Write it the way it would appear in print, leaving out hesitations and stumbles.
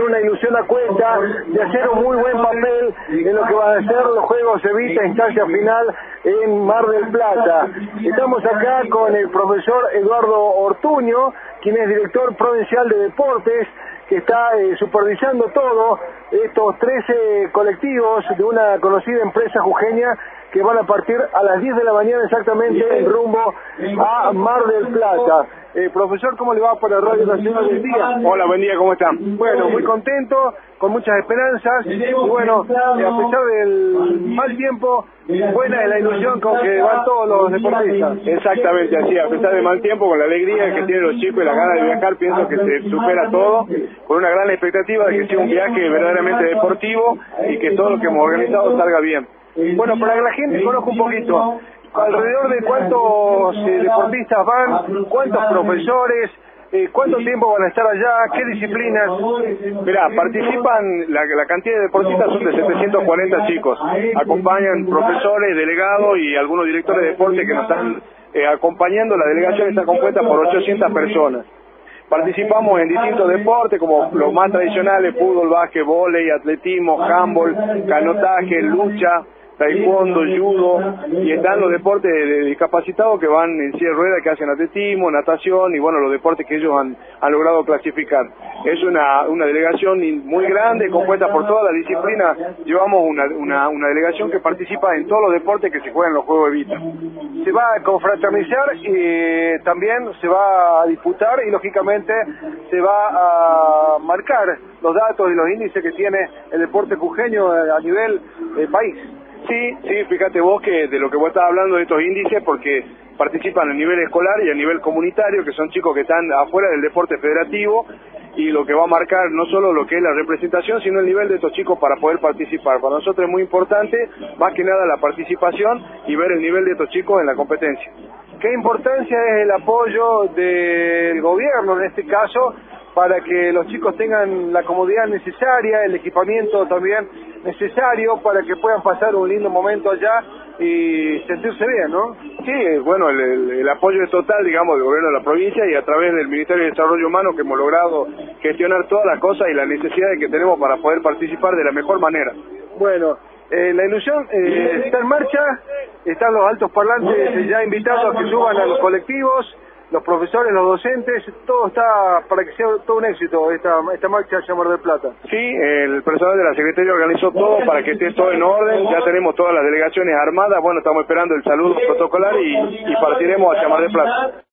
una ilusión a cuenta de hacer un muy buen papel en lo que van a ser los Juegos Evita instancia final en Mar del Plata. Estamos acá con el profesor Eduardo Ortuño, quien es director provincial de deportes, que está supervisando todo estos 13 colectivos de una conocida empresa jujeña que van a partir a las 10 de la mañana exactamente en rumbo a Mar del Plata. Profesor, ¿cómo le va para Radio Nacional del Día? Hola, buen día, ¿cómo están? Bueno, muy contento, con muchas esperanzas, y bueno, a pesar del mal tiempo, buena es la ilusión con que van todos los deportistas. Exactamente así, a pesar del mal tiempo, con la alegría que tienen los chicos y la ganas de viajar, pienso que se supera todo, con una gran expectativa de que sea un viaje verdaderamente deportivo y que todo lo que hemos organizado salga bien. Bueno, para que la gente conozca un poquito, alrededor de cuántos deportistas van, cuántos profesores, cuánto tiempo van a estar allá, qué disciplinas. Mirá, participan, la cantidad de deportistas son de 740 chicos, acompañan profesores, delegados y algunos directores de deporte que nos están acompañando. La delegación está compuesta por 800 personas. Participamos en distintos deportes como los más tradicionales: fútbol, básquet, vóley, atletismo, handball, canotaje, lucha, taekwondo, judo, y están los deportes de discapacitados que van en silla de ruedas, que hacen atletismo, natación y bueno, los deportes que ellos han logrado clasificar. Es una delegación muy grande, compuesta por todas las disciplinas. Llevamos una delegación que participa en todos los deportes que se juegan en los Juegos Evita. Se va a confraternizar y también se va a disputar y lógicamente se va a marcar los datos y los índices que tiene el deporte jujeño a nivel país. Sí, fíjate vos que de lo que vos estás hablando de estos índices, porque participan a nivel escolar y a nivel comunitario, que son chicos que están afuera del deporte federativo, y lo que va a marcar no solo lo que es la representación, sino el nivel de estos chicos para poder participar. Para nosotros es muy importante, más que nada la participación y ver el nivel de estos chicos en la competencia. ¿Qué importancia es el apoyo del gobierno en este caso para que los chicos tengan la comodidad necesaria, el equipamiento también necesario para que puedan pasar un lindo momento allá y sentirse bien, ¿no? Sí, bueno, el apoyo es total, digamos, del gobierno de la provincia y a través del Ministerio de Desarrollo Humano, que hemos logrado gestionar todas las cosas y las necesidades que tenemos para poder participar de la mejor manera. Bueno, la ilusión está en marcha, están los altos parlantes ya invitados a que suban a los colectivos, los profesores, los docentes, todo está para que sea todo un éxito esta marcha hacia Mar del Plata. Sí, el personal de la Secretaría organizó todo para que esté todo en orden, ya tenemos todas las delegaciones armadas, bueno, estamos esperando el saludo protocolar y partiremos hacia Mar del Plata.